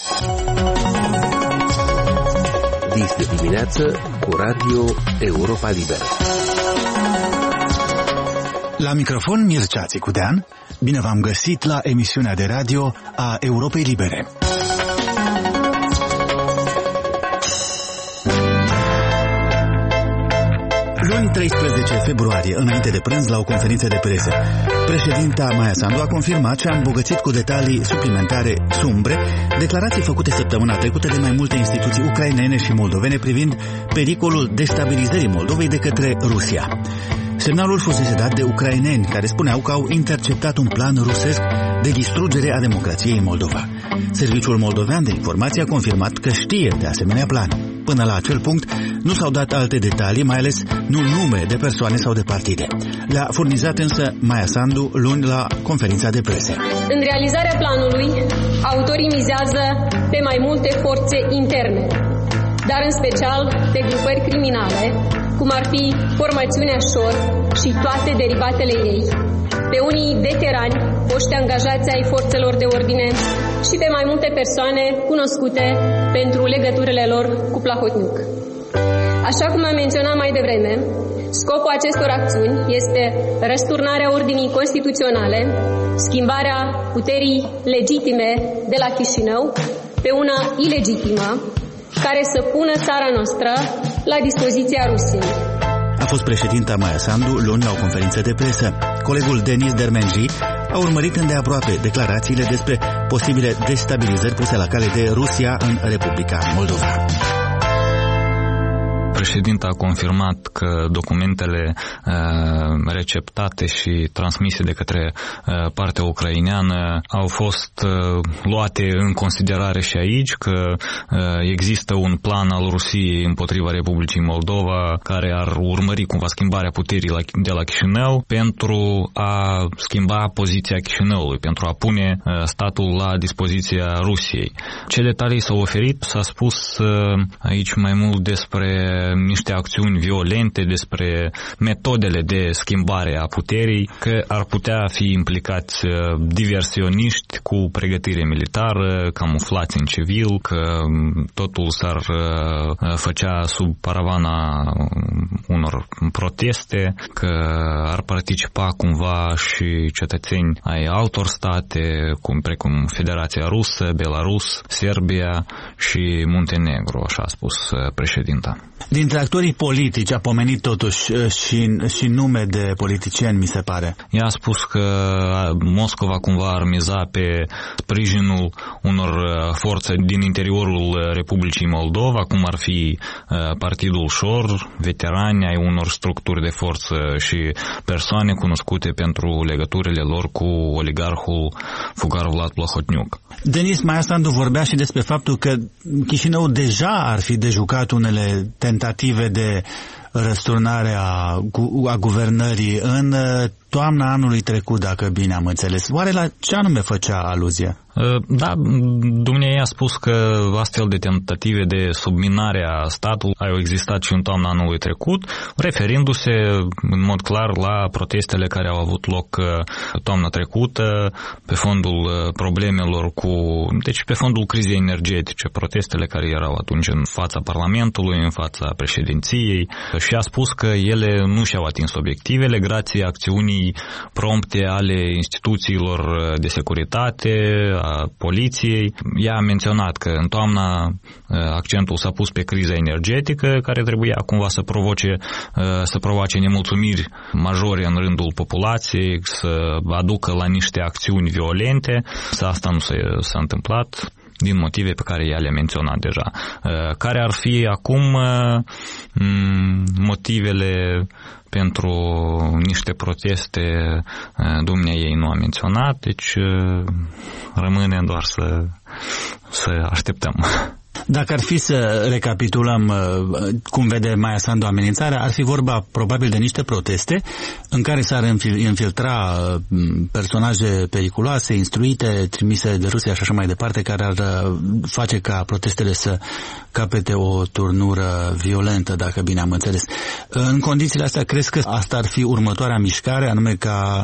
Dis de dimineață cu Radio Europa Liberă. La microfon Mircea Țicudean, bine v-am găsit la emisiunea de radio a Europei Libere. Luni 13 februarie, înainte de prânz, la o conferință de presă, președinta Maia Sandu a confirmat și a îmbogățit cu detalii suplimentare sumbre declarații făcute săptămâna trecută de mai multe instituții ucrainene și moldovene privind pericolul destabilizării Moldovei de către Rusia. Semnalul fusese dat de ucraineni care spuneau că au interceptat un plan rusesc de distrugere a democrației în Moldova. Serviciul moldovean de informație a confirmat că știe de asemenea plan. Până la acel punct nu s-au dat alte detalii, mai ales nu nume de persoane sau de partide. Le-a furnizat însă Maia Sandu luni la conferința de presă. În realizarea planului, autorii mizează pe mai multe forțe interne, dar în special pe grupări criminale, cum ar fi formațiunea Șor și toate derivatele ei, pe unii veterani, foști angajați ai forțelor de ordine și pe mai multe persoane cunoscute pentru legăturile lor cu Plahotniuc. Așa cum am menționat mai devreme, scopul acestor acțiuni este răsturnarea ordinii constituționale, schimbarea puterii legitime de la Chișinău pe una ilegitimă, care să pună țara noastră la dispoziția Rusiei. A fost președinta Maia Sandu luni la o conferință de presă. Colegul Denis Dermenji a urmărit îndeaproape declarațiile despre posibile destabilizări puse la cale de Rusia în Republica Moldova. Președinta a confirmat că documentele receptate și transmise de către partea ucraineană au fost luate în considerare și aici, că există un plan al Rusiei împotriva Republicii Moldova care ar urmări cumva schimbarea puterii de la Chișinău pentru a schimba poziția Chișinăului, pentru a pune statul la dispoziția Rusiei. Ce detalii s-au oferit? S-a spus aici mai mult despre niște acțiuni violente, despre metodele de schimbare a puterii, că ar putea fi implicați diversioniști cu pregătire militară, camuflați în civil, că totul s-ar făcea sub paravana unor proteste, că ar participa cumva și cetățeni ai altor state, precum Federația Rusă, Belarus, Serbia și Muntenegru, așa a spus președinta. Dintre actorii politici a pomenit totuși și nume de politicieni, mi se pare. Ea a spus că Moscova cumva ar miza pe sprijinul unor forțe din interiorul Republicii Moldova, cum ar fi Partidul Șor, veterani ai unor structuri de forță și persoane cunoscute pentru legăturile lor cu oligarhul fugar Vlad Plahotniuc. Denis Maia Sandu vorbea și despre faptul că Chișinău deja ar fi de jucat unele tentative de răsturnare a guvernării în toamna anului trecut, dacă bine am înțeles. Oare la ce anume făcea aluzie? Da, dumneavoastră a spus că astfel de tentative de subminare a statului au existat și în toamna anului trecut, referindu-se în mod clar la protestele care au avut loc toamna trecută pe fondul problemelor deci pe fondul crizei energetice, protestele care erau atunci în fața Parlamentului, în fața președinției, și a spus că ele nu și-au atins obiectivele grație acțiunii prompte ale instituțiilor de securitate, a poliției. Ea a menționat că în toamna accentul s-a pus pe criza energetică, care trebuia cumva să provoace nemulțumiri majore în rândul populației, să aducă la niște acțiuni violente. Asta nu s-a întâmplat din motive pe care ea le-a menționat deja. Care ar fi acum motivele pentru niște proteste, dumnea ei nu a menționat, deci rămâne doar să așteptăm. Dacă ar fi să recapitulăm cum vede Maia Sandu amenințarea, ar fi vorba probabil de niște proteste în care s-ar infiltra personaje periculoase, instruite, trimise de Rusia și așa mai departe, care ar face ca protestele să capete o turnură violentă, dacă bine am înțeles. În condițiile astea, crezi că asta ar fi următoarea mișcare, anume ca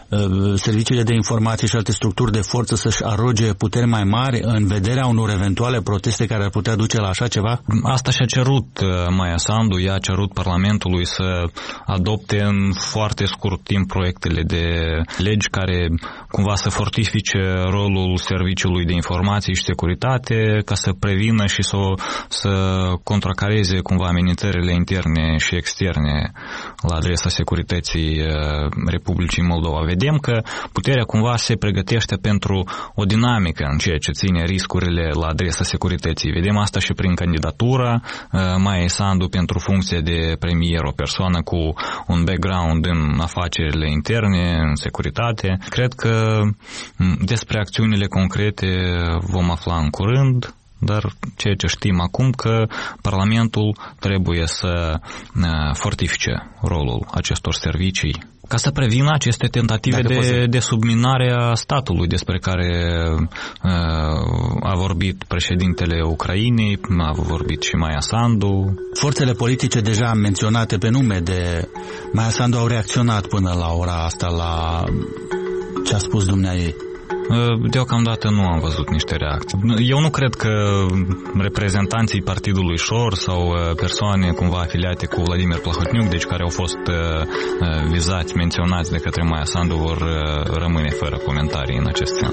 serviciile de informații și alte structuri de forță să-și aroge puteri mai mari în vederea unor eventuale proteste care ar putea duce la așa ceva? Asta și-a cerut Maia Sandu, ea a cerut Parlamentului să adopte în foarte scurt timp proiectele de legi care cumva să fortifice rolul Serviciului de Informații și Securitate ca să prevină și să contracareze cumva amenințările interne și externe la adresa securității Republicii Moldova. Vedem că puterea cumva se pregătește pentru o dinamică în ceea ce ține riscurile la adresa securității. Vedem asta și prin candidatura Maia Sandu pentru funcția de premier, o persoană cu un background în afacerile interne, în securitate. Cred că despre acțiunile concrete vom afla în curând, dar ceea ce știm acum că Parlamentul trebuie să fortifice rolul acestor servicii ca să prevină aceste tentative de subminare a statului despre care a vorbit președintele Ucrainei, a vorbit și Maia Sandu. Forțele politice deja menționate pe nume de Maia Sandu au reacționat până la ora asta la ce a spus dumneaei. Deocamdată nu am văzut niște reacții. Eu nu cred că reprezentanții Partidului Șor sau persoane cumva afiliate cu Vladimir Plahotniuc, deci care au fost vizați, menționați de către Maia Sandu, vor rămâne fără comentarii în acest sens.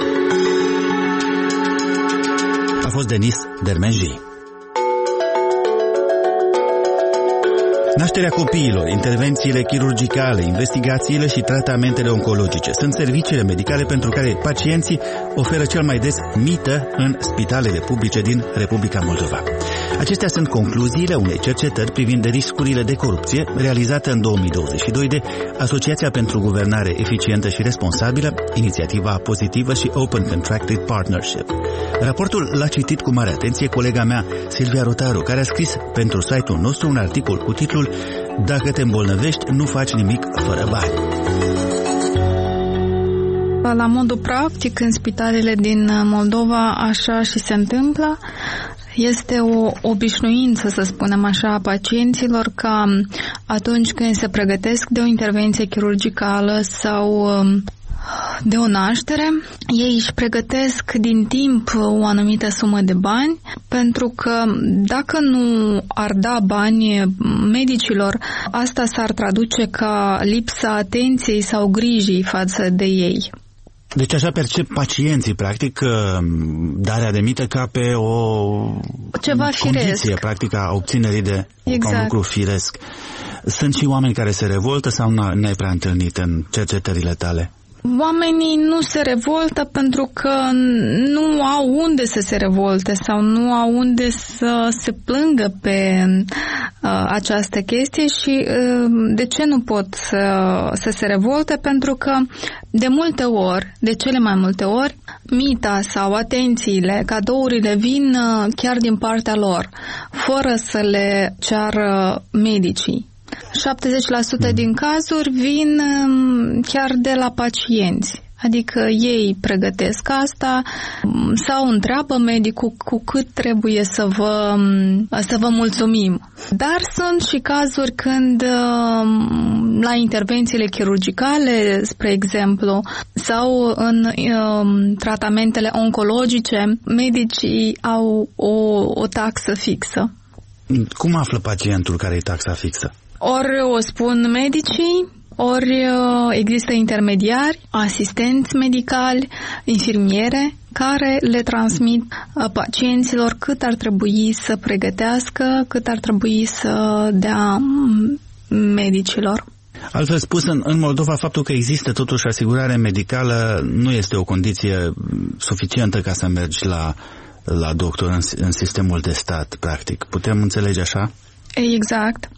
A fost Denis Dermenji. Nașterea copiilor, intervențiile chirurgicale, investigațiile și tratamentele oncologice sunt serviciile medicale pentru care pacienții oferă cel mai des mită în spitalele publice din Republica Moldova. Acestea sunt concluziile unei cercetări privind riscurile de corupție realizată în 2022 de Asociația pentru Guvernare Eficientă și Responsabilă, Inițiativa Pozitivă și Open Contracted Partnership. Raportul l-a citit cu mare atenție colega mea, Silvia Rotaru, care a scris pentru site-ul nostru un articol cu titlul Dacă te îmbolnăvești, nu faci nimic fără bani. La modul practic, în spitalele din Moldova, așa și se întâmplă. Este o obișnuință, să spunem așa, a pacienților ca atunci când se pregătesc de o intervenție chirurgicală sau de o naștere, ei își pregătesc din timp o anumită sumă de bani, pentru că dacă nu ar da bani medicilor, asta s-ar traduce ca lipsa atenției sau grijii față de ei. Deci așa percep pacienții, practic, darea de mită ca pe o ceva condiție, firesc. Practic, a obținerii de exact. Un lucru firesc. Sunt și oameni care se revoltă sau n-ai prea întâlnit în cercetările tale? Oamenii nu se revoltă pentru că nu au unde să se revolte sau nu au unde să se plângă pe această chestie și de ce nu pot să se revolte? Pentru că de multe ori, de cele mai multe ori, mita sau atențiile, cadourile vin chiar din partea lor, fără să le ceară medicii. 70% din cazuri vin chiar de la pacienți. Adică ei pregătesc asta sau întreabă medicul cu cât trebuie să vă mulțumim. Dar sunt și cazuri când la intervențiile chirurgicale, spre exemplu, sau în tratamentele oncologice, medicii au o taxă fixă. Cum află pacientul care e taxa fixă? Ori o spun medicii, ori există intermediari, asistenți medicali, infirmiere, care le transmit pacienților cât ar trebui să pregătească, cât ar trebui să dea medicilor. Altfel spus, în Moldova, faptul că există totuși asigurare medicală nu este o condiție suficientă ca să mergi la doctor în sistemul de stat, practic. Putem înțelege așa? Exact.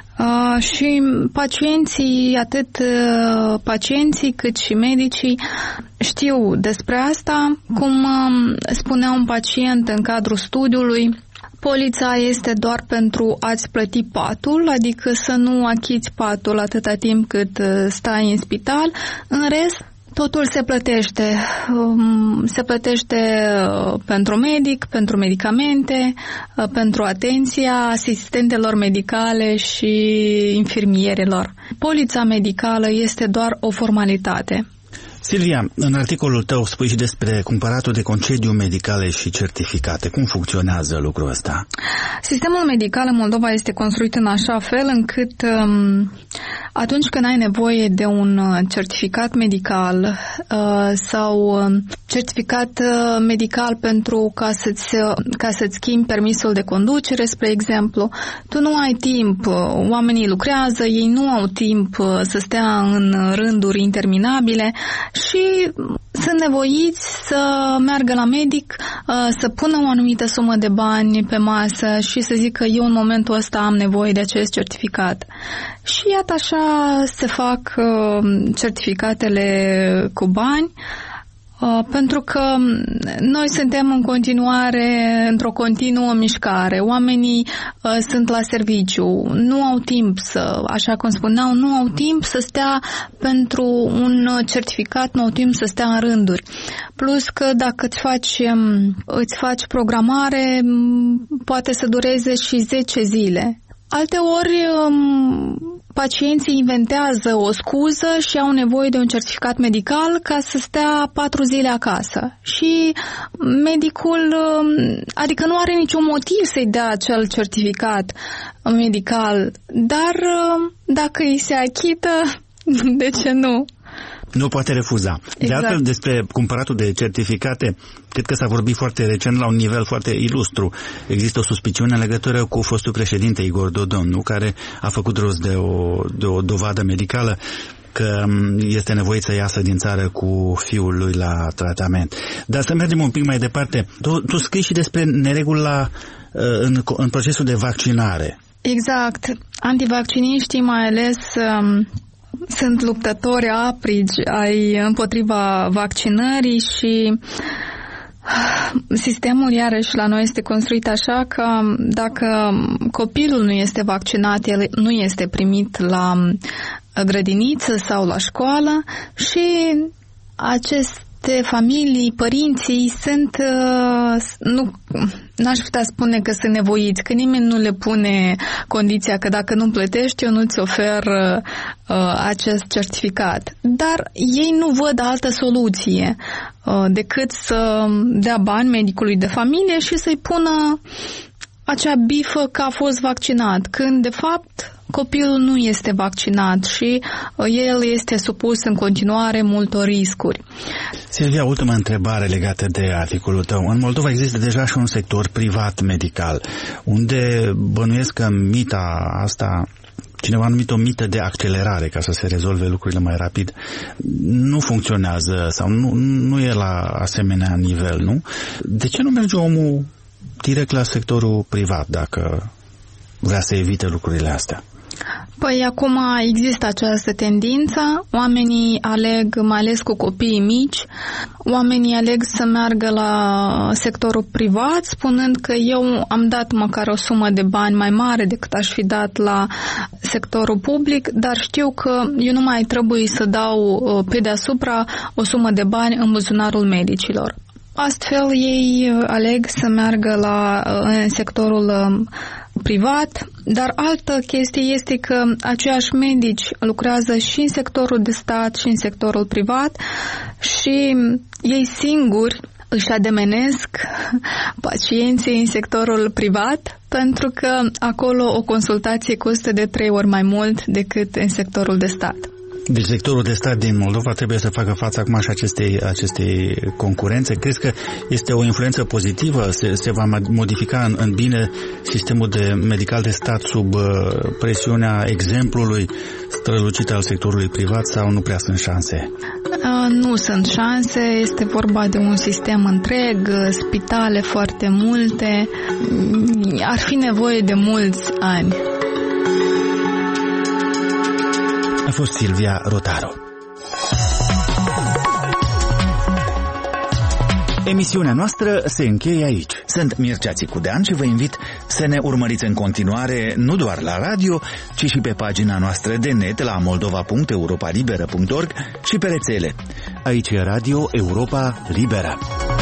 Și pacienții, atât pacienții cât și medicii știu despre asta. Cum spunea un pacient în cadrul studiului, polița este doar pentru a-ți plăti patul, adică să nu achiți patul atâta timp cât stai în spital. În rest, Totul se plătește. Se plătește pentru medic, pentru medicamente, pentru atenția asistentelor medicale și infirmierilor. Polița medicală este doar o formalitate. Silvia, în articolul tău spui și despre cumpăratul de concediu medicale și certificate. Cum funcționează lucrul ăsta? Sistemul medical în Moldova este construit în așa fel încât atunci când ai nevoie de un certificat medical sau certificat medical pentru ca să-ți schimbi permisul de conducere, spre exemplu, tu nu ai timp, oamenii lucrează, ei nu au timp să stea în rânduri interminabile și sunt nevoiți să meargă la medic, să pună o anumită sumă de bani pe masă și să zică eu în momentul ăsta am nevoie de acest certificat. Și iată așa se fac certificatele cu bani, pentru că noi suntem în continuare într-o continuă mișcare. Oamenii sunt la serviciu, nu au timp să, așa cum spuneau, nu au timp să stea pentru un certificat, nu au timp să stea în rânduri. Plus că dacă îți faci programare, poate să dureze și 10 zile. Alteori, pacienții inventează o scuză și au nevoie de un certificat medical ca să stea 4 zile acasă. Și medicul, adică nu are niciun motiv să-i dea acel certificat medical, dar dacă îi se achită, de ce nu? Nu poate refuza. Exact. De altfel, despre cumpăratul de certificate, cred că s-a vorbit foarte recent la un nivel foarte ilustru. Există o suspiciune în legătură cu fostul președinte Igor Dodon, nu? Care a făcut rost de o dovadă medicală că este nevoit să iasă din țară cu fiul lui la tratament. Dar să mergem un pic mai departe. Tu scrii și despre nereguli în procesul de vaccinare. Exact. Antivacciniștii mai ales sunt luptători aprigi împotriva vaccinării și sistemul iarăși la noi este construit așa că dacă copilul nu este vaccinat, el nu este primit la grădiniță sau la școală și aceste familii, părinții sunt, n-aș putea spune că sunt nevoiți, că nimeni nu le pune condiția că dacă nu plătești, eu nu-ți ofer acest certificat. Dar ei nu văd altă soluție decât să dea bani medicului de familie și să-i pună acea bifă că a fost vaccinat, când de fapt copilul nu este vaccinat și el este supus în continuare multor riscuri. Silvia, ultima întrebare legată de articolul tău. În Moldova există deja și un sector privat medical, unde bănuiesc că mita asta, cineva a numit o mită de accelerare ca să se rezolve lucrurile mai rapid, nu funcționează sau nu e la asemenea nivel, nu? De ce nu merge omul direct la sectorul privat dacă vrea să evite lucrurile astea? Păi acum există această tendință, oamenii aleg, mai ales cu copiii mici, oamenii aleg să meargă la sectorul privat, spunând că eu am dat măcar o sumă de bani mai mare decât aș fi dat la sectorul public, dar știu că eu nu mai trebuie să dau pe deasupra o sumă de bani în buzunarul medicilor. Astfel, ei aleg să meargă în sectorul privat, dar altă chestie este că aceiași medici lucrează și în sectorul de stat și în sectorul privat și ei singuri își ademenesc pacienții în sectorul privat pentru că acolo o consultație costă de 3 ori mai mult decât în sectorul de stat. Deci sectorul de stat din Moldova trebuie să facă față acum și acestei concurențe. Crezi că este o influență pozitivă? Se va modifica în bine sistemul medical de stat sub presiunea exemplului strălucit al sectorului privat sau nu prea sunt șanse? Nu sunt șanse, este vorba de un sistem întreg, spitale foarte multe, ar fi nevoie de mulți ani. A fost Silvia Rotaru. Emisiunea noastră se încheie aici. Sunt Mircea Țicudean și vă invit să ne urmăriți în continuare nu doar la radio, ci și pe pagina noastră de net la moldova.europalibera.org și pe rețele. Aici e Radio Europa Liberă.